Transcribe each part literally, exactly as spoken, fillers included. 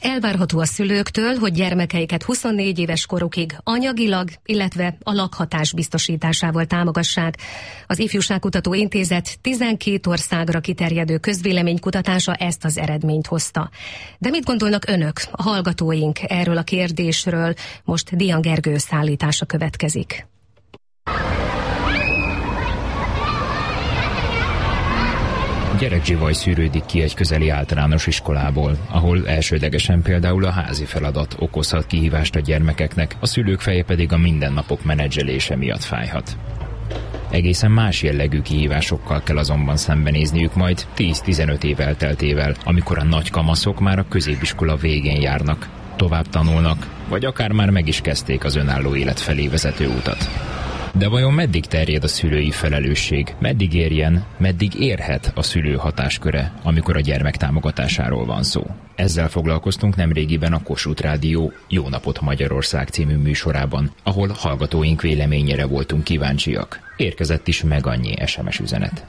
Elvárható a szülőktől, hogy gyermekeiket huszonnégy éves korukig anyagilag, illetve a lakhatás biztosításával támogassák. Az Ifjúságkutató Intézet tizenkét országra kiterjedő közvéleménykutatása ezt az eredményt hozta. De mit gondolnak önök, a hallgatóink erről a kérdésről? Most Dian Gergő szállítása következik. Gyerekzsivaj szűrődik ki egy közeli általános iskolából, ahol elsődlegesen például a házi feladat okozhat kihívást a gyermekeknek, a szülők feje pedig a mindennapok menedzselése miatt fájhat. Egészen más jellegű kihívásokkal kell azonban szembenézniük majd tíz-tizenöt év elteltével, amikor a nagy kamaszok már a középiskola végén járnak, tovább tanulnak, vagy akár már meg is kezdték az önálló élet felé vezető utat. De vajon meddig terjed a szülői felelősség? Meddig érjen, meddig érhet a szülő hatásköre, amikor a gyermek támogatásáról van szó? Ezzel foglalkoztunk nemrégiben a Kossuth Rádió Jó napot Magyarország című műsorában, ahol hallgatóink véleményére voltunk kíváncsiak. Érkezett is meg annyi es em es üzenet.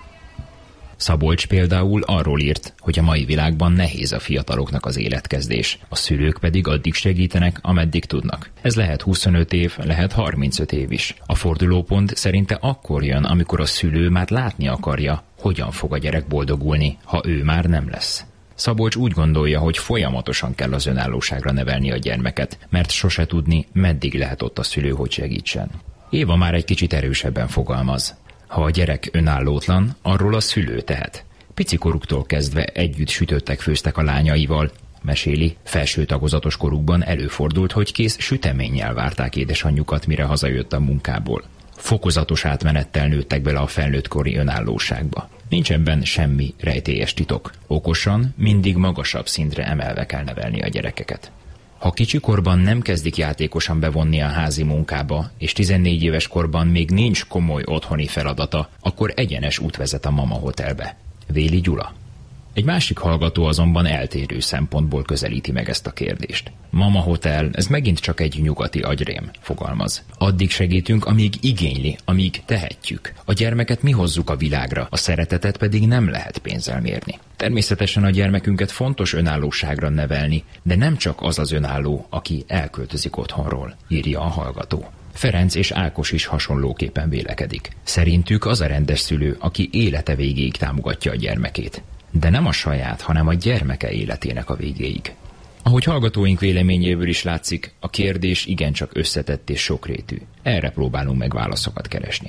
Szabolcs például arról írt, hogy a mai világban nehéz a fiataloknak az életkezdés, a szülők pedig addig segítenek, ameddig tudnak. Ez lehet huszonöt év, lehet harmincöt év is. A fordulópont szerinte akkor jön, amikor a szülő már látni akarja, hogyan fog a gyerek boldogulni, ha ő már nem lesz. Szabolcs úgy gondolja, hogy folyamatosan kell az önállóságra nevelni a gyermeket, mert sose tudni, meddig lehet ott a szülő, hogy segítsen. Éva már egy kicsit erősebben fogalmaz. Ha a gyerek önállótlan, arról a szülő tehet. Picikoruktól kezdve együtt sütöttek, főztek a lányaival. Meséli, felső tagozatos korukban előfordult, hogy kész süteménnyel várták édesanyjukat, mire hazajött a munkából. Fokozatos átmenettel nőttek bele a felnőttkori önállóságba. Nincs ebben semmi rejtélyes titok. Okosan, mindig magasabb szintre emelve kell nevelni a gyerekeket. Ha kicsikorban nem kezdik játékosan bevonni a házi munkába, és tizennégy éves korban még nincs komoly otthoni feladata, akkor egyenes út vezet a Mama Hotelbe. Véli Gyula. Egy másik hallgató azonban eltérő szempontból közelíti meg ezt a kérdést. Mama Hotel, ez megint csak egy nyugati agyrém, fogalmaz. Addig segítünk, amíg igényli, amíg tehetjük. A gyermeket mi hozzuk a világra, a szeretetet pedig nem lehet pénzzel mérni. Természetesen a gyermekünket fontos önállóságra nevelni, de nem csak az az önálló, aki elköltözik otthonról, írja a hallgató. Ferenc és Ákos is hasonlóképpen vélekedik. Szerintük az a rendes szülő, aki élete végéig támogatja a gyermekét. De nem a saját, hanem a gyermeke életének a végéig. Ahogy hallgatóink véleményéből is látszik, a kérdés igencsak összetett és sokrétű. Erre próbálunk meg válaszokat keresni.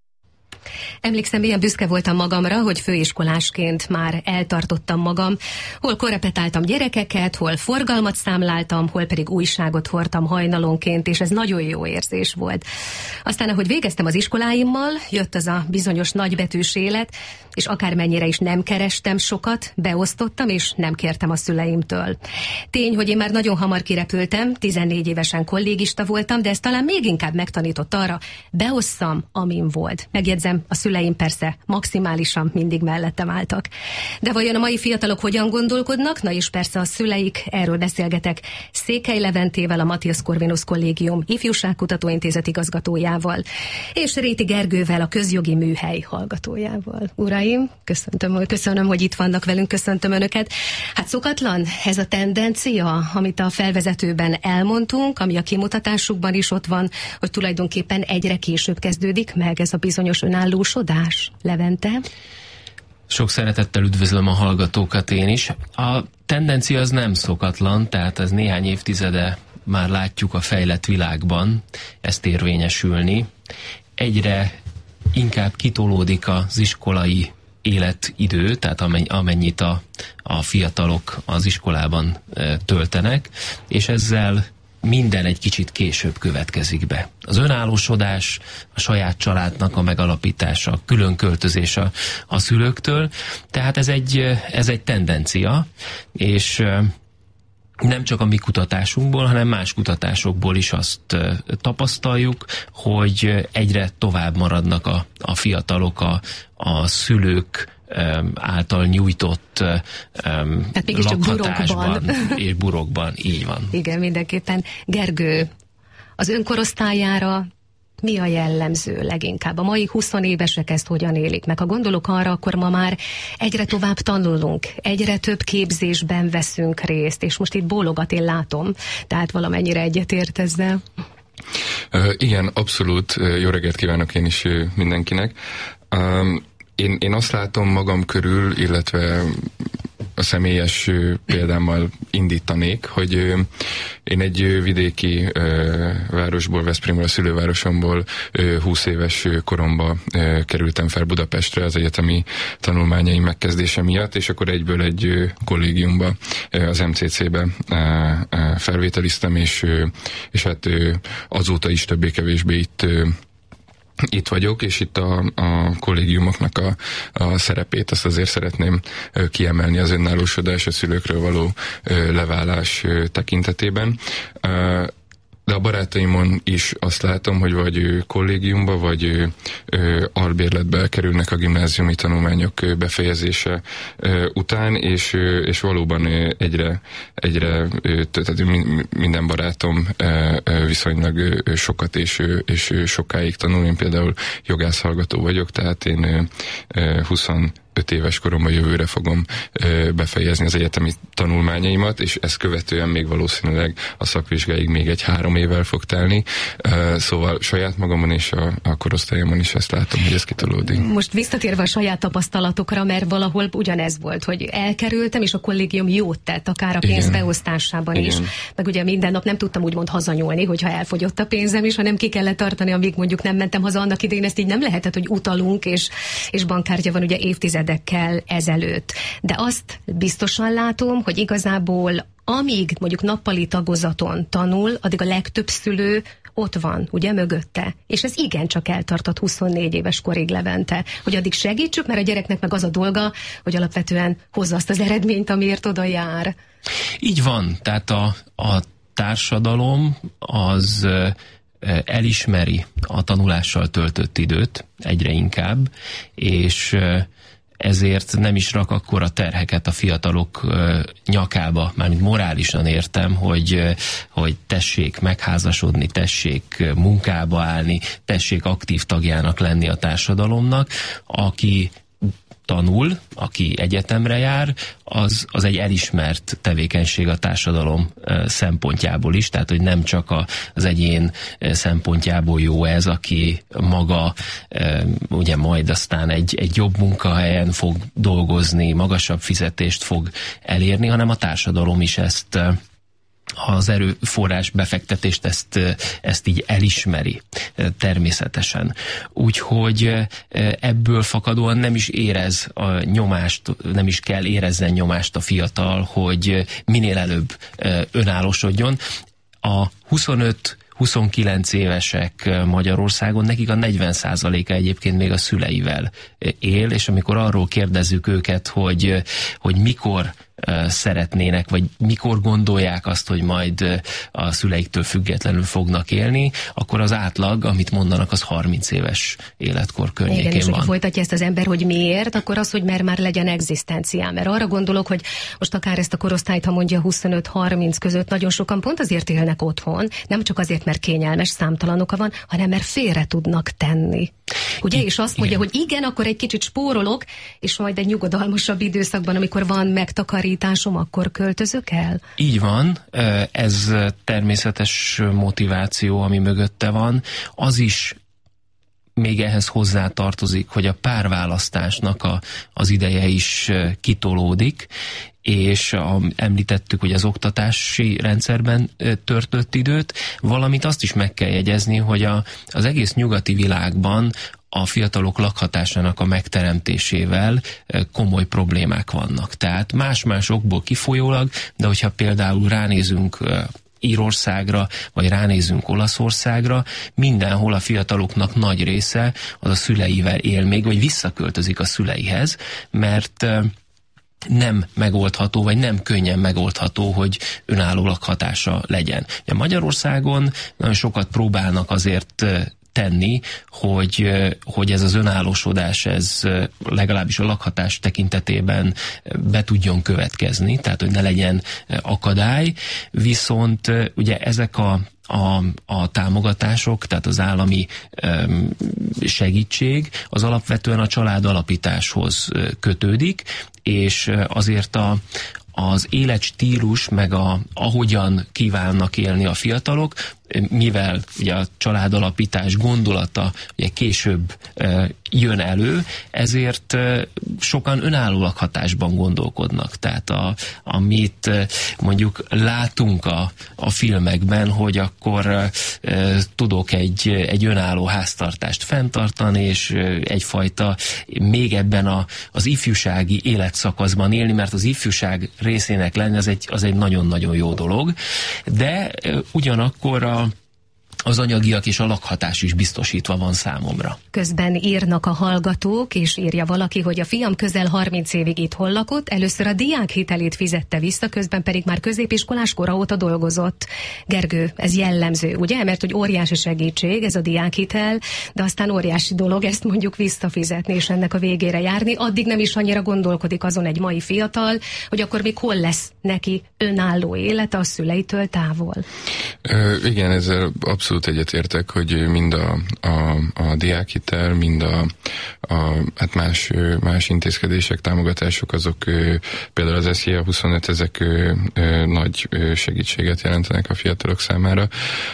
Emlékszem, milyen büszke voltam magamra, hogy főiskolásként már eltartottam magam. Hol korrepetáltam gyerekeket, hol forgalmat számláltam, hol pedig újságot hordtam hajnalonként, és ez nagyon jó érzés volt. Aztán, ahogy végeztem az iskoláimmal, jött az a bizonyos nagybetűs élet, és akármennyire is nem kerestem sokat, beosztottam, és nem kértem a szüleimtől. Tény, hogy én már nagyon hamar kirepültem, tizennégy évesen kollégista voltam, de ez talán még inkább megtanított arra, beosszam, amin volt. Megjegyzem, a szüleim persze maximálisan mindig mellettem álltak. De vajon a mai fiatalok hogyan gondolkodnak? Na és persze a szüleik, erről beszélgetek Székely Leventével, a Matthias Corvinus Kollégium Ifjúságkutató Intézet igazgatójával, és Réti Gergővel, a Közjogi Műhely hallgatójával. Uraim, köszöntöm, köszönöm, hogy itt vannak velünk, köszöntöm Önöket. Hát szokatlan ez a tendencia, amit a felvezetőben elmondtunk, ami a kimutatásukban is ott van, hogy tulajdonképpen egyre később kezdődik meg ez a bizonyos önállósodás. Levente? Sok szeretettel üdvözlöm a hallgatókat én is. A tendencia az nem szokatlan, tehát ez néhány évtizede már látjuk a fejlett világban ezt érvényesülni. Egyre inkább kitolódik az iskolai életidő, tehát amennyit a, a fiatalok az iskolában e, töltenek, és ezzel minden egy kicsit később következik be. Az önállósodás, a saját családnak a megalapítása, a külön költözés a, a szülőktől, tehát ez egy, ez egy tendencia, és nem csak a mi kutatásunkból, hanem más kutatásokból is azt tapasztaljuk, hogy egyre tovább maradnak a, a fiatalok a, a szülők által nyújtott um, lakhatásban és burokban, így van. Igen, mindenképpen. Gergő, az önkorosztályára Mi a jellemző leginkább? A mai huszonévesek ezt hogyan élik meg? Ha gondolok arra, akkor ma már egyre tovább tanulunk, egyre több képzésben veszünk részt, és most itt bólogat, én látom, tehát valamennyire egyetért ezzel. Uh, igen, abszolút. Jó reggelt kívánok én is mindenkinek. Um, én, én azt látom magam körül, illetve a személyes példámmal indítanék, hogy én egy vidéki városból, Veszprémről, a szülővárosomból húsz éves koromban kerültem fel Budapestre az egyetemi tanulmányaim megkezdése miatt, és akkor egyből egy kollégiumba, az em cé cé-be felvételiztem, és, és hát azóta is többé-kevésbé itt Itt vagyok, és itt a, a kollégiumoknak a, a szerepét, azt azért szeretném kiemelni az önállósodás, a szülőkről való leválás tekintetében. De a barátaimon is azt látom, hogy vagy kollégiumba, vagy albérletbe kerülnek a gimnáziumi tanulmányok befejezése után, és, és valóban egyre, egyre tehát minden barátom viszonylag sokat és, és sokáig tanul. Én például jogászhallgató vagyok, tehát én huszonöt éves koromban jövőre fogom ö, befejezni az egyetemi tanulmányaimat, és ezt követően még valószínűleg a szakvizsgáig még egy három évvel fog telni. Ö, szóval saját magamon és a, a korosztályomon is ezt látom, hogy ez kitolódik. Most visszatérve a saját tapasztalatokra, mert valahol ugyanez volt, hogy elkerültem, és a kollégium jót tett, akár a pénz beosztásában is. Meg ugye minden nap nem tudtam úgymond hazanyúlni, hogyha elfogyott a pénzem is, hanem ki kellett tartani, amíg mondjuk nem mentem haza. Annak idején ezt így nem lehetett, hogy utalunk, és, és bankkártya van ugye évtized ezelőtt. De azt biztosan látom, hogy igazából amíg mondjuk nappali tagozaton tanul, addig a legtöbb szülő ott van, ugye, mögötte. És ez igencsak eltartott huszonnégy éves korig Levente, hogy addig segítsük, mert a gyereknek meg az a dolga, hogy alapvetően hozza azt az eredményt, amiért oda jár. Így van, tehát a, a társadalom az elismeri a tanulással töltött időt egyre inkább, és ezért nem is rak akkora terheket a fiatalok uh, nyakába, mármint morálisan értem, hogy, uh, hogy tessék megházasodni, tessék munkába állni, tessék aktív tagjának lenni a társadalomnak, aki tanul, aki egyetemre jár, az, az egy elismert tevékenység a társadalom szempontjából is, tehát hogy nem csak a, az egyén szempontjából jó ez, aki maga ugye majd aztán egy, egy jobb munkahelyen fog dolgozni, magasabb fizetést fog elérni, hanem a társadalom is ezt az erőforrás befektetést ezt, ezt így elismeri természetesen. Úgyhogy ebből fakadóan nem is érez a nyomást, nem is kell érezzen nyomást a fiatal, hogy minél előbb önállósodjon. A huszonöt huszonkilenc évesek Magyarországon, nekik a negyven százaléka egyébként még a szüleivel él, és amikor arról kérdezzük őket, hogy, hogy mikor szeretnének, vagy mikor gondolják azt, hogy majd a szüleiktől függetlenül fognak élni, akkor az átlag, amit mondanak, az harminc éves életkor környékén igen, és van. hogyha folytatja ezt az ember, hogy miért, akkor az, hogy mert már legyen egzisztenciám. Mert arra gondolok, hogy most akár ezt a korosztályt, ha mondja huszonöt harminc között, nagyon sokan pont azért élnek otthon, nem csak azért, mert kényelmes, számtalan oka van, hanem mert félre tudnak tenni. Ugye, és azt mondja, igen, hogy igen, akkor egy kicsit spórolok, és majd egy nyugodalmasabb időszakban, amikor van megtakarításom, akkor költözök el? Így van, ez természetes motiváció, ami mögötte van. Az is még ehhez hozzá tartozik, hogy a párválasztásnak a, az ideje is kitolódik, és a, említettük, hogy az oktatási rendszerben töltött időt, valamint azt is meg kell jegyezni, hogy a, az egész nyugati világban a fiatalok lakhatásának a megteremtésével komoly problémák vannak. Tehát más-más okból kifolyólag, de hogyha például ránézünk Írországra, vagy ránézzünk Olaszországra, mindenhol a fiataloknak nagy része az a szüleivel él még, vagy visszaköltözik a szüleihez, mert nem megoldható, vagy nem könnyen megoldható, hogy önálló lakhatása legyen. Ja, Magyarországon nagyon sokat próbálnak azért tenni, hogy, hogy ez az önállósodás, ez legalábbis a lakhatás tekintetében be tudjon következni, tehát hogy ne legyen akadály, viszont ugye ezek a a, a támogatások, tehát az állami um, segítség, az alapvetően a család alapításhoz kötődik, és azért a az életstílus, meg a, ahogyan kívánnak élni a fiatalok, mivel ugye a családalapítás gondolata ugye később e, jön elő, ezért e, sokan önálló lakhatásban gondolkodnak. Tehát a, amit e, mondjuk látunk a, a filmekben, hogy akkor e, tudok egy, egy önálló háztartást fenntartani, és e, egyfajta még ebben a, az ifjúsági életszakaszban élni, mert az ifjúság részének lenni az egy, az egy nagyon-nagyon jó dolog, de e, ugyanakkor a az anyagiak és a lakhatás is biztosítva van számomra. Közben írnak a hallgatók, és írja valaki, hogy a fiam közel harminc évig itthon lakott, először a diákhitelét fizette vissza, közben pedig már középiskolás kora óta dolgozott. Gergő, ez jellemző, ugye? Mert hogy óriási segítség ez a diákhitel, de aztán óriási dolog ezt mondjuk visszafizetni, és ennek a végére járni. Addig nem is annyira gondolkodik azon egy mai fiatal, hogy akkor még hol lesz neki önálló élete a szüleitől távol. Ö, igen, ezzel abszolút egyetértek, hogy mind a, a, a diákhitel, mind a, a hát más, más intézkedések, támogatások, azok például az es zé á huszonöt, ezek nagy segítséget jelentenek a fiatalok számára.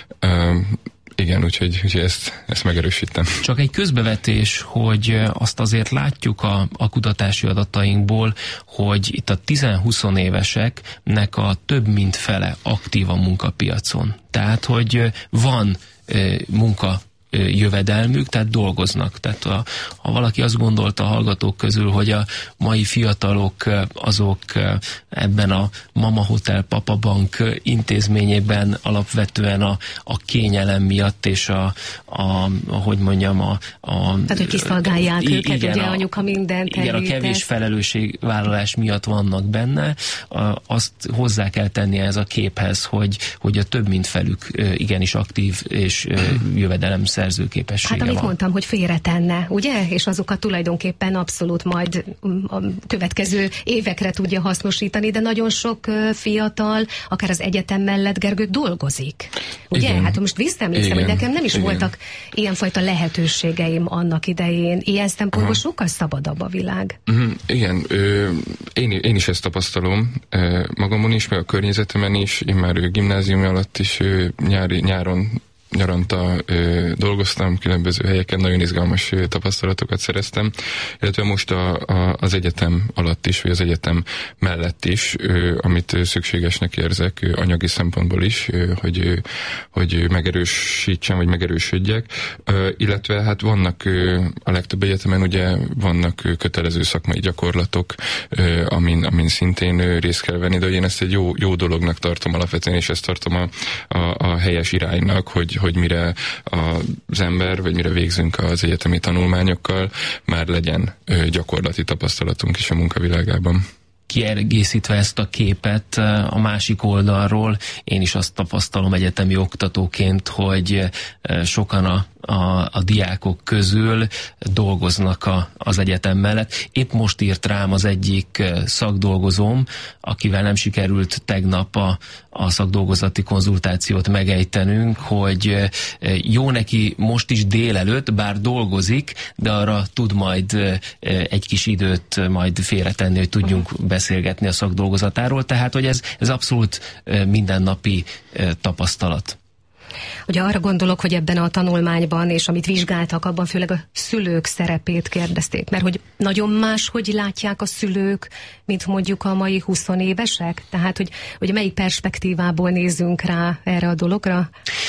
Igen, úgyhogy, úgyhogy ezt, ezt megerősítem. Csak egy közbevetés, hogy azt azért látjuk a, a kutatási adatainkból, hogy itt a tíz-húsz éveseknek a több mint fele aktív a munkapiacon. Tehát, hogy van e, munka jövedelmük, tehát dolgoznak. Tehát a, ha valaki azt gondolta a hallgatók közül, hogy a mai fiatalok azok ebben a Mama Hotel Papa Bank intézményében alapvetően a, a kényelem miatt és a, a hogy mondjam, a... a tehát, hogy kiszolgálják i- őket, igen, ugye a, anyuka mindent igen, elvétett. A kevés felelősségvállalás miatt vannak benne, azt hozzá kell tenni ez a képhez, hogy, hogy a több mint felük igenis aktív és jövedelem szerzőképessége Hát amit van. mondtam, hogy félretenne, ugye? És azokat tulajdonképpen abszolút majd a következő évekre tudja hasznosítani, de nagyon sok fiatal, akár az egyetem mellett, Gergő, dolgozik. Ugye? Igen. Hát most visszaemlékszem, hogy nekem nem is Igen. voltak ilyenfajta lehetőségeim annak idején. Ilyen szempontból Aha. sokkal szabadabb a világ. Uh-huh. Igen, ö, én, én is ezt tapasztalom ö, magamon is, meg a környezetemen is. Én már gimnázium alatt is ö, nyári, nyáron nyaranta ö, dolgoztam, különböző helyeken, nagyon izgalmas ö, tapasztalatokat szereztem, illetve most a, a, az egyetem alatt is, vagy az egyetem mellett is, ö, amit ö, szükségesnek érzek, ö, anyagi szempontból is, ö, hogy, ö, hogy megerősítsem, vagy megerősödjek, ö, illetve hát vannak ö, a legtöbb egyetemen ugye vannak ö, kötelező szakmai gyakorlatok, ö, amin, amin szintén ö, részt kell venni, de én ezt egy jó, jó dolognak tartom alapvetően, és ezt tartom a, a, a helyes iránynak, hogy hogy mire az ember, vagy mire végzünk az egyetemi tanulmányokkal, már legyen gyakorlati tapasztalatunk is a munkavilágában. Kiegészítve ezt a képet a másik oldalról, én is azt tapasztalom egyetemi oktatóként, hogy sokan a, a, a diákok közül dolgoznak a, az egyetem mellett. Épp most írt rám az egyik szakdolgozóm, akivel nem sikerült tegnap a, a szakdolgozati konzultációt megejtenünk, hogy jó neki most is délelőtt, bár dolgozik, de arra tud majd egy kis időt majd félretenni, hogy tudjunk beszélgetni a szakdolgozatáról, tehát hogy ez, ez abszolút mindennapi tapasztalat. Ugye arra gondolok, hogy ebben a tanulmányban, és amit vizsgáltak, abban főleg a szülők szerepét kérdezték, mert hogy nagyon más, hogy látják a szülők, mint mondjuk a mai huszonévesek? Tehát, hogy, hogy melyik perspektívából nézzünk rá erre a dologra?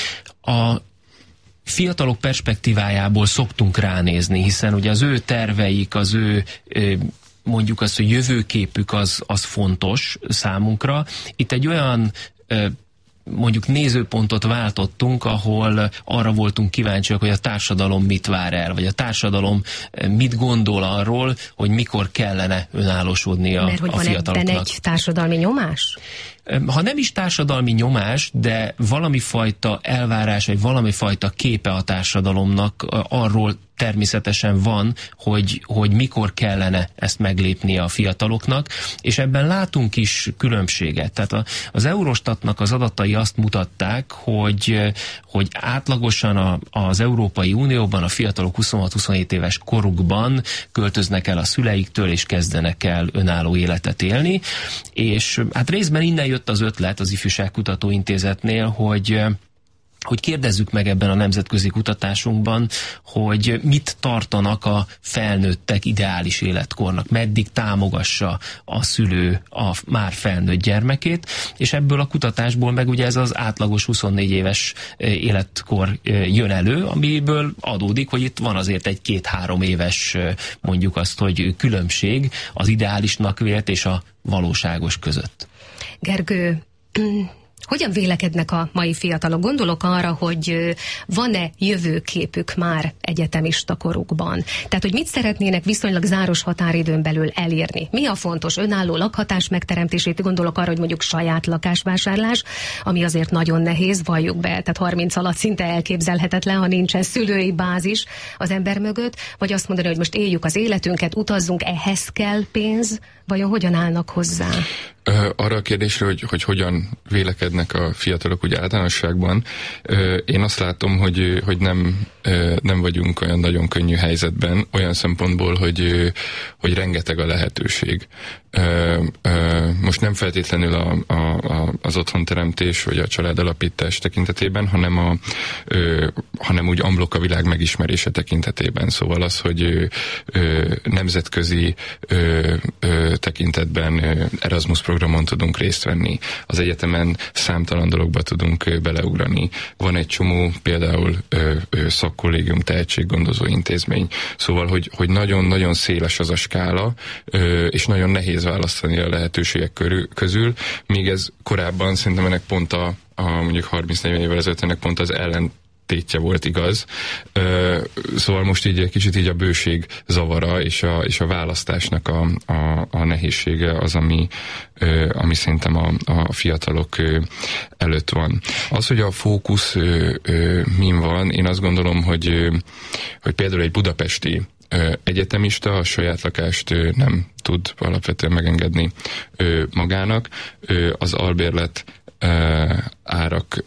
A fiatalok perspektívájából szoktunk ránézni, hiszen ugye az ő terveik, az ő mondjuk azt, hogy jövőképük az, az fontos számunkra. Itt egy olyan mondjuk nézőpontot váltottunk, ahol arra voltunk kíváncsiak, hogy a társadalom mit vár el, vagy a társadalom mit gondol arról, hogy mikor kellene önállósodni a, Mert hogy a fiataloknak. Van ebben egy társadalmi nyomás? Ha nem is társadalmi nyomás, de valami fajta elvárás, vagy valami fajta képe a társadalomnak arról természetesen van, hogy, hogy mikor kellene ezt meglépnie a fiataloknak, és ebben látunk is különbséget. Tehát a, az Eurostatnak az adatai azt mutatták, hogy, hogy átlagosan a, az Európai Unióban a fiatalok huszonhat-huszonhét éves korukban költöznek el a szüleiktől, és kezdenek el önálló életet élni, és hát részben innen jött az ötlet az Ifjúságkutató Intézetnél, hogy hogy kérdezzük meg ebben a nemzetközi kutatásunkban, hogy mit tartanak a felnőttek ideális életkornak, meddig támogassa a szülő a már felnőtt gyermekét, és ebből a kutatásból meg ugye ez az átlagos huszonnégy éves életkor jön elő, amiből adódik, hogy itt van azért egy két-három éves, mondjuk azt, hogy különbség az ideálisnak vélt és a valóságos között. Gergő, hogyan vélekednek a mai fiatalok? Gondolok arra, hogy van-e jövőképük már egyetemista korukban? Tehát, hogy mit szeretnének viszonylag záros határidőn belül elérni? Mi a fontos? Önálló lakhatás megteremtését, gondolok arra, hogy mondjuk saját lakásvásárlás, ami azért nagyon nehéz, valljuk be, tehát harminc alatt szinte elképzelhetetlen, ha nincsen szülői bázis az ember mögött, vagy azt mondani, hogy most éljük az életünket, utazzunk, ehhez kell pénz, vajon hogyan állnak hozzá? Arra a kérdésre, hogy, hogy hogyan vélekednek a fiatalok úgy általánosságban, én azt látom, hogy, hogy nem, nem vagyunk olyan nagyon könnyű helyzetben, olyan szempontból, hogy, hogy rengeteg a lehetőség. Most nem feltétlenül a, a, az otthonteremtés vagy a családalapítás tekintetében, hanem, a, hanem úgy amblok a világ megismerése tekintetében. Szóval az, hogy nemzetközi tekintetben Erasmus programon tudunk részt venni, az egyetemen számtalan dologba tudunk beleugrani. Van egy csomó például szakkollégium, tehetséggondozó intézmény. Szóval, hogy, hogy nagyon-nagyon széles az a skála, és nagyon nehéz választani a lehetőségek körül, közül, míg ez korábban szerintem ennek pont a, a mondjuk harminc-negyven évvel ezelőtt ennek pont az ellen tétje volt, igaz. Szóval most így egy kicsit így a bőség zavara és a, és a választásnak a, a, a nehézsége az, ami, ami szerintem a, a fiatalok előtt van. Az, hogy a fókusz min van, én azt gondolom, hogy, hogy például egy budapesti egyetemista a saját lakást nem tud alapvetően megengedni magának. Az albérlet árak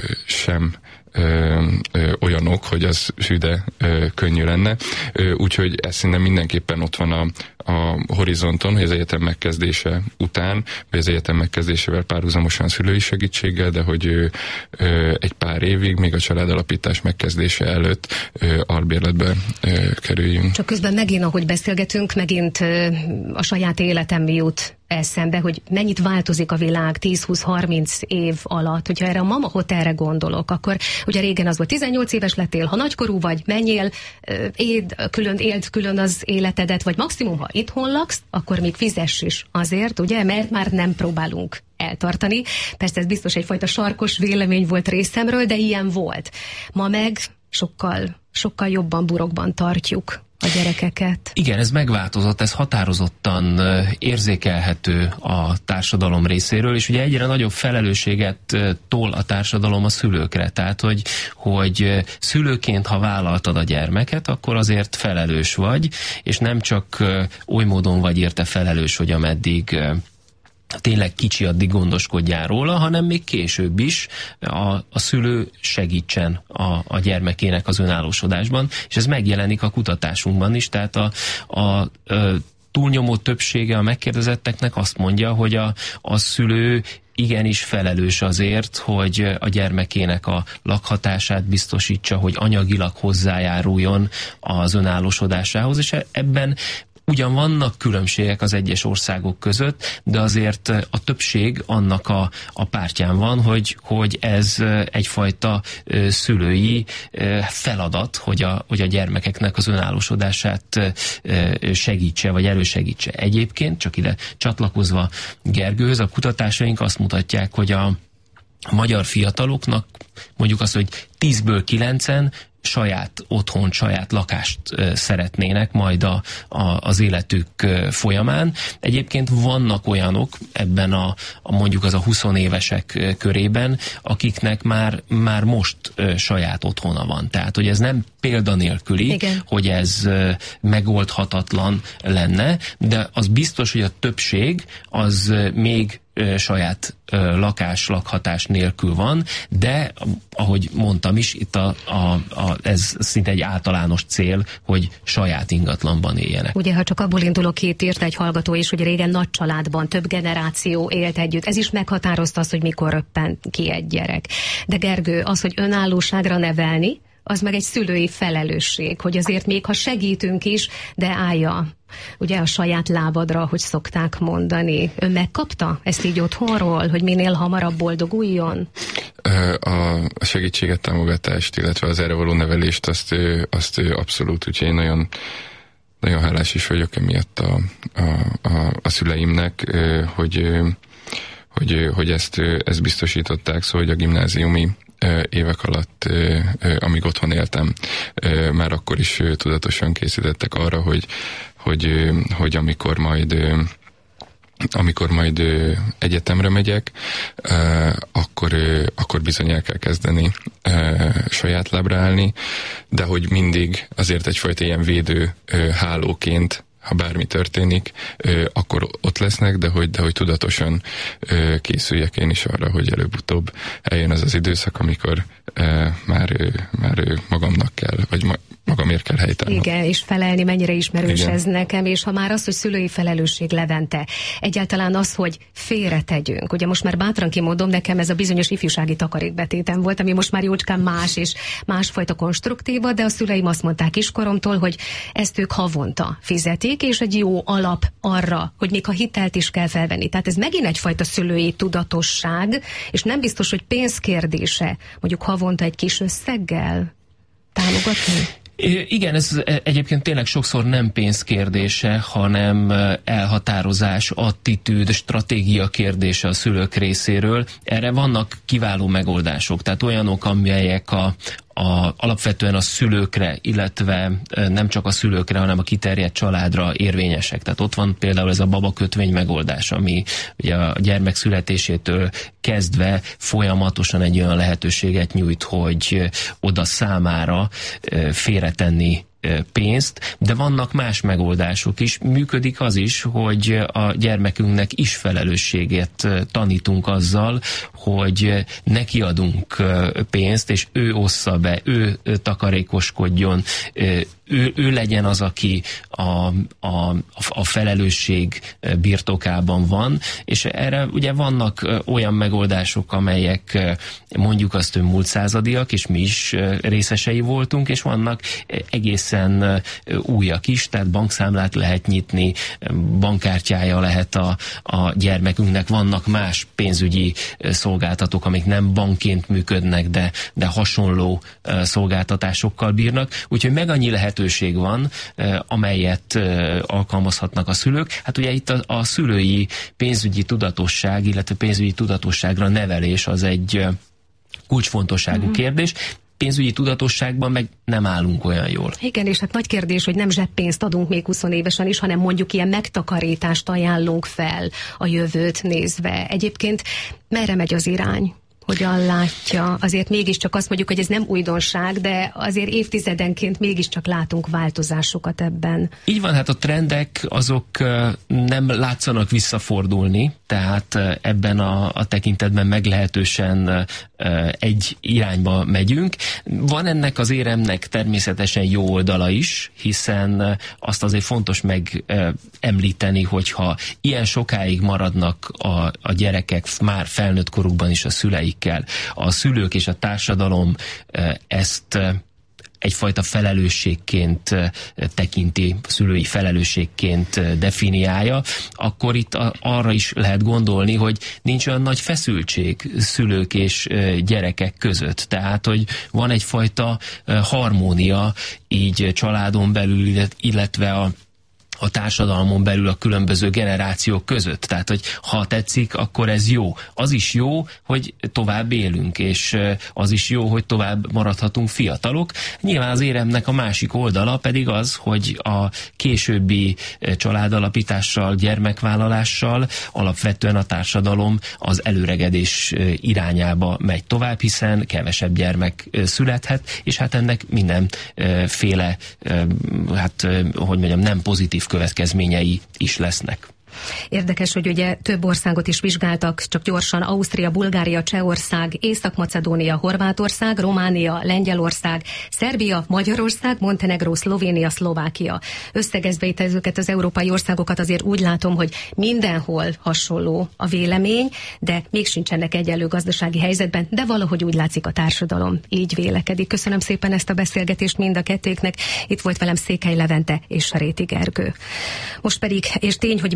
sem Ö, ö, olyanok, hogy az hűde ö, könnyű lenne. Ö, úgyhogy ez szerintem mindenképpen ott van a, a horizonton, hogy az egyetem megkezdése után, vagy az egyetem megkezdésével párhuzamosan szülői segítséggel, de hogy ö, ö, egy pár évig, még a családalapítás megkezdése előtt ö, albérletbe ö, kerüljünk. Csak közben megint, ahogy beszélgetünk, megint ö, a saját életem jut eszembe, hogy mennyit változik a világ tíz-húsz-harminc év alatt. Hogyha erre a Mama Hotelre gondolok, akkor ugye régen az volt, tizennyolc éves lettél, ha nagykorú vagy, menjél, éld, külön, éld külön az életedet, vagy maximum, ha itthon laksz, akkor még fizess is azért, ugye, mert már nem próbálunk eltartani. Persze ez biztos egyfajta sarkos vélemény volt részemről, de ilyen volt. Ma meg sokkal, sokkal jobban burokban tartjuk a gyerekeket. Igen, ez megváltozott, ez határozottan érzékelhető a társadalom részéről, és ugye egyre nagyobb felelősséget tol a társadalom a szülőkre. Tehát, hogy, hogy szülőként, ha vállaltad a gyermeket, akkor azért felelős vagy, és nem csak oly módon vagy érte felelős, hogy ameddig tényleg kicsi, addig gondoskodjál róla, hanem még később is a, a szülő segítsen a, a gyermekének az önállósodásban, és ez megjelenik a kutatásunkban is, tehát a, a, a túlnyomó többsége a megkérdezetteknek azt mondja, hogy a, a szülő igenis felelős azért, hogy a gyermekének a lakhatását biztosítsa, hogy anyagilag hozzájáruljon az önállósodásához, és ebben ugyan vannak különbségek az egyes országok között, de azért a többség annak a, a pártján van, hogy, hogy ez egyfajta szülői feladat, hogy a, hogy a gyermekeknek az önállósodását segítse, vagy elősegítse. Egyébként, csak ide csatlakozva Gergőhöz, a kutatásaink azt mutatják, hogy a A magyar fiataloknak mondjuk azt, hogy tízből kilencen saját otthont, saját lakást szeretnének majd a, a, az életük folyamán. Egyébként vannak olyanok ebben a, a mondjuk az a huszonévesek körében, akiknek már, már most saját otthona van. Tehát, hogy ez nem példanélküli, igen, hogy ez megoldhatatlan lenne, de az biztos, hogy a többség az még saját lakás, lakhatás nélkül van, de ahogy mondtam is, itt a, a, a, ez szinte egy általános cél, hogy saját ingatlanban éljenek. Ugye, ha csak abból indulok, két írt egy hallgató is, hogy régen nagy családban több generáció élt együtt. Ez is meghatározta azt, hogy mikor röppen ki egy gyerek. De Gergő, az, hogy önállóságra nevelni, az meg egy szülői felelősség, hogy azért még ha segítünk is, de állja ugye a saját lábadra, hogy szokták mondani. Ön megkapta ezt így otthonról, hogy minél hamarabb boldoguljon? A segítséget, támogatást, illetve az erre való nevelést, azt, azt abszolút, úgyhogy én nagyon, nagyon hálás is vagyok emiatt a, a, a, a szüleimnek, hogy, hogy, hogy ezt, ezt biztosították, szóval hogy a gimnáziumi évek alatt, amíg otthon éltem, már akkor is tudatosan készítettek arra, hogy, hogy, hogy amikor majd amikor majd egyetemre megyek, akkor, akkor bizony el kell kezdeni saját lábra állni, de hogy mindig azért egyfajta ilyen védő hálóként, ha bármi történik, akkor ott lesznek, de hogy, de hogy tudatosan készüljek én is arra, hogy előbb-utóbb eljön az az időszak, amikor már, már magamnak kell, vagy magamért kell helytállnom. Igen, és felelni mennyire ismerős Igen. ez nekem, és ha már az, hogy szülői felelősség Levente, egyáltalán az, hogy félretegyünk. Ugye most már bátran kimondom, nekem ez a bizonyos ifjúsági takarékbetétem volt, ami most már jócskán más és másfajta konstruktíva, de a szüleim azt mondták iskoromtól, hogy ezt ők havonta fizetik, és egy jó alap arra, hogy még a hitelt is kell felvenni. Tehát ez megint egyfajta szülői tudatosság, és nem biztos, hogy pénzkérdése, mondjuk havonta egy kis összeggel támogatni. Igen, ez egyébként tényleg sokszor nem pénz kérdése, hanem elhatározás, attitűd, stratégia kérdése a szülők részéről. Erre vannak kiváló megoldások, tehát olyanok, amelyek a A, alapvetően a szülőkre, illetve nem csak a szülőkre, hanem a kiterjedt családra érvényesek. Tehát ott van például ez a babakötvény megoldás, ami ugye a gyermek születésétől kezdve folyamatosan egy olyan lehetőséget nyújt, hogy oda számára félretenni pénzt, de vannak más megoldások is. Működik az is, hogy a gyermekünknek is felelősséget tanítunk azzal, hogy neki adunk pénzt, és ő ossza be, ő takarékoskodjon, ő, ő legyen az, aki a, a, a felelősség birtokában van, és erre ugye vannak olyan megoldások, amelyek mondjuk azt ön múlt századiak, és mi is részesei voltunk, és vannak egészen újak is, tehát bankszámlát lehet nyitni, bankkártyája lehet a, a gyermekünknek, vannak más pénzügyi szolgáltatók, amik nem bankként működnek, de, de hasonló szolgáltatásokkal bírnak, úgyhogy meg annyi lehetőség van, amelyet alkalmazhatnak a szülők. Hát ugye itt a, a szülői pénzügyi tudatosság, illetve pénzügyi tudatosságra nevelés az egy kulcsfontosságú mm. kérdés. Pénzügyi tudatosságban meg nem állunk olyan jól. Igen, és hát nagy kérdés, hogy nem zseppénzt adunk még huszonévesen is, hanem mondjuk ilyen megtakarítást ajánlunk fel a jövőt nézve. Egyébként merre megy az irány? Hogyan látja? Azért mégiscsak azt mondjuk, hogy ez nem újdonság, de azért évtizedenként mégiscsak látunk változásokat ebben. Így van, hát a trendek azok nem látszanak visszafordulni, tehát ebben a, a tekintetben meglehetősen egy irányba megyünk. Van ennek az éremnek természetesen jó oldala is, hiszen azt azért fontos megemlíteni, hogyha ilyen sokáig maradnak a, a gyerekek már felnőtt korukban is a szüleikkel, a szülők és a társadalom ezt egyfajta felelősségként tekinti, szülői felelősségként definiálja, akkor itt arra is lehet gondolni, hogy nincs olyan nagy feszültség szülők és gyerekek között. Tehát, hogy van egyfajta harmónia így családon belül, illetve a a társadalmon belül a különböző generációk között. Tehát, hogy ha tetszik, akkor ez jó. Az is jó, hogy tovább élünk, és az is jó, hogy tovább maradhatunk fiatalok. Nyilván az éremnek a másik oldala pedig az, hogy a későbbi családalapítással, gyermekvállalással alapvetően a társadalom az előregedés irányába megy tovább, hiszen kevesebb gyermek születhet, és hát ennek mindenféle, hát, hogy mondjam, nem pozitív következményei is lesznek. Érdekes, hogy ugye több országot is vizsgáltak, csak gyorsan: Ausztria, Bulgária, Csehország, Észak-Macedónia, Horvátország, Románia, Lengyelország, Szerbia, Magyarország, Montenegró, Szlovénia, Szlovákia. Összegezve itt ezeket az európai országokat azért úgy látom, hogy mindenhol hasonló a vélemény, de még sincsenek egyenlő gazdasági helyzetben, de valahogy úgy látszik, a társadalom így vélekedik. Köszönöm szépen ezt a beszélgetést mind a kettőknek. Itt volt velem Székely Levente és Réti Gergő. Most pedig, és tény, hogy